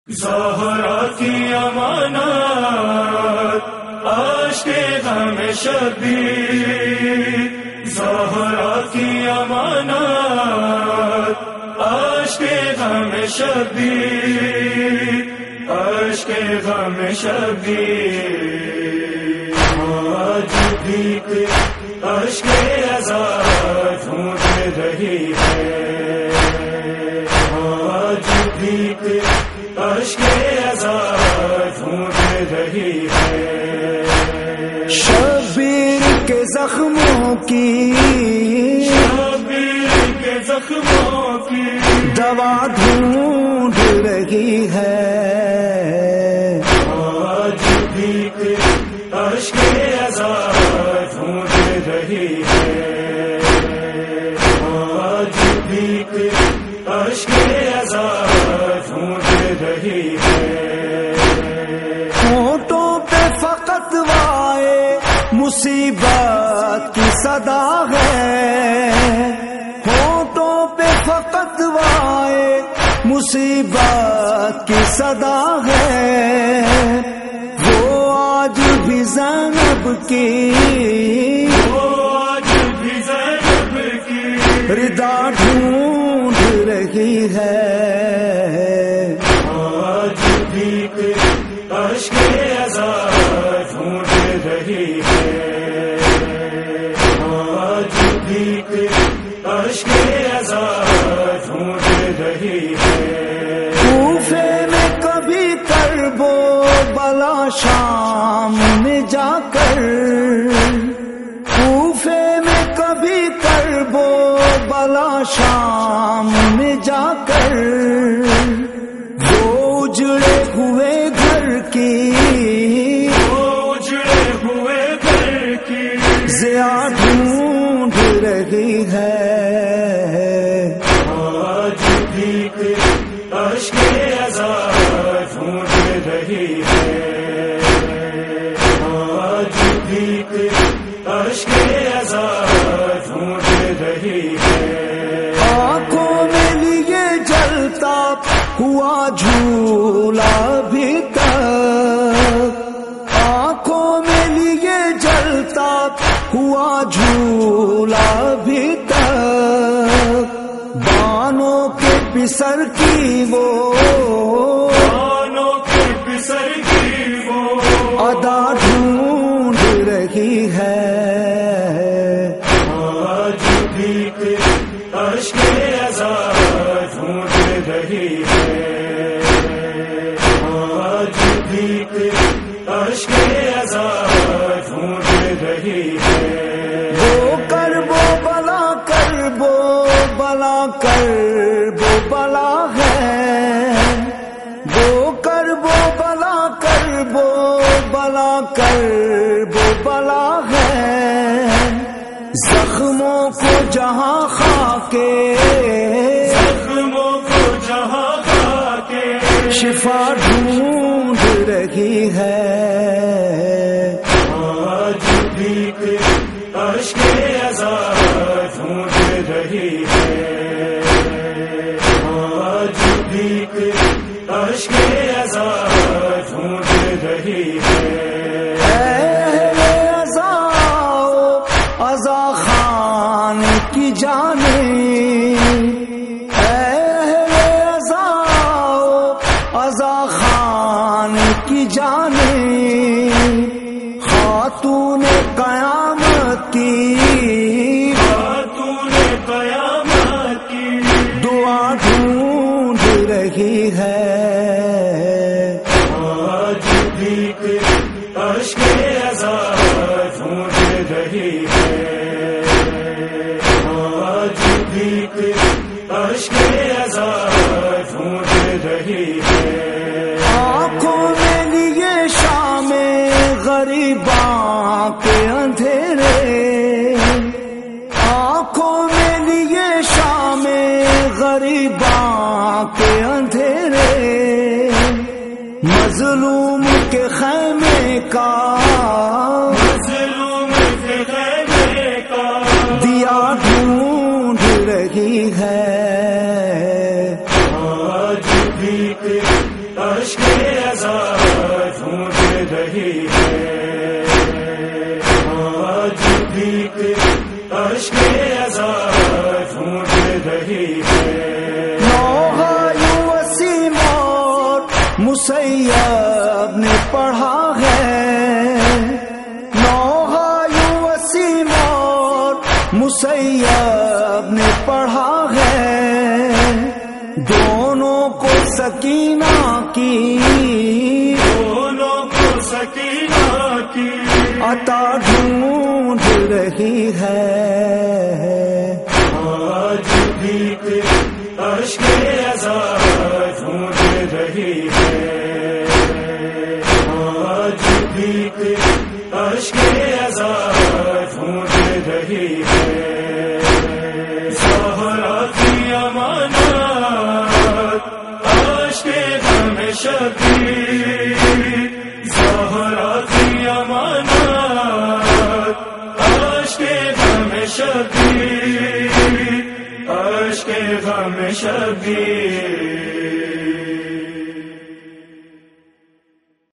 زہرا کی امانت عاشق غم شبیر، زہرا کی امانت عاشق غم شبیر، عاشق غم شبیر، آج بھی عشق عزا ڈھونڈ رہی ہے، آج بھی عشق عزا ڈھونڈ رہی ہے، شبیر کے زخموں کی، شبیر کے زخموں کی دوا ڈھونڈ رہی ہے، آج بھی عشق عزا ڈھونڈ رہی ہے، آج بھی عشق عزا ڈھونڈ رہی ہے، ہونٹوں پہ فقط وائے مصیبت کی صدا ہے، ہونٹوں پہ فقط وائے مصیبت کی صدا ہے، وہ آج بھی زینب کی، وہ آج بھی زینب کی ردا ڈھونڈ رہی ہے، آج بھی عشق عزا ڈھونڈ رہی ہے، آج بھی عشق عزا ڈھونڈ رہی ہے، کوفے میں کبھی کرب و بلا شام میں جا کر، کوفے میں کبھی کرب و بلا شام میں جا کر، وہ اجڑے ہوئے گھر کی، وہ اجڑے ہوئے گھر کی ضیا ڈھونڈ رہی ہے، آج بھی عشق عزا ڈھونڈ رہی ہے، آج بھی عشق عزا ڈھونڈ رہی ہے، آنکھوں میں لیے جلتا ہوا جھولا بھی تک، آنکھوں میں لیے جلتا ہوا جھولا بھی تک، بانوں کے پسر کی وہ، بانوں کے پسر کی وہ ادا ڈھونڈ رہی ہے، آج بھی عشق عزا ڈھونڈ رہی ہے، آج بھی عشق عزا ڈھونڈ رہی ہے، وہ کرب و بلا کرب و بلا کرب و بلا ہے، وہ کرب و بلا کرب و بلا کرب و بلا ہے، زخموں کو جہاں خاکے، زخموں کو جہاں خاکے شفا ڈھونڈ رہی ہے، آج بھی عشق عزا ڈھونڈ رہی ہے، آج بھی عشق عزا ڈھونڈ رہی ہے، عزا خان کی جانب، عزا خان کی جانب، خاتون قیامت کی، خاتون قیامت کی دعا ڈھونڈ رہی ہے، آج بھی عشق عزا ڈھونڈ رہی ہے، آج بھی عشق عزا ڈھونڈ رہی ہے، آنکھوں میں لیے شام غریباں کے اندھیرے، آنکھوں میں لیے شام غریباں کے اندھیرے، مظلوم کے خیمے کا، مظلوم کے خیمے کا دیا ڈھونڈ رہی ہے، آج بھی اشک ازا ڈھونڈ رہی ہے، آج بھی اشک ازا ڈھونڈ رہی ہے۔ مسیب نے پڑھا ہے، وسیم اور مسیب نے پڑھا ہے، دونوں کو سکینہ کی، دونوں کو سکینہ کی عطا ڈھونڈ رہی ہے۔ آج بھی اشک ازا ڈھونڈ رہی ہے، آج بھی اشک ازا ڈھونڈ رہی ہے۔ زہرا کی امانت اشک غم شبیر، زہرا کی امانت اشک غم شبیر، اشک غم شبیر۔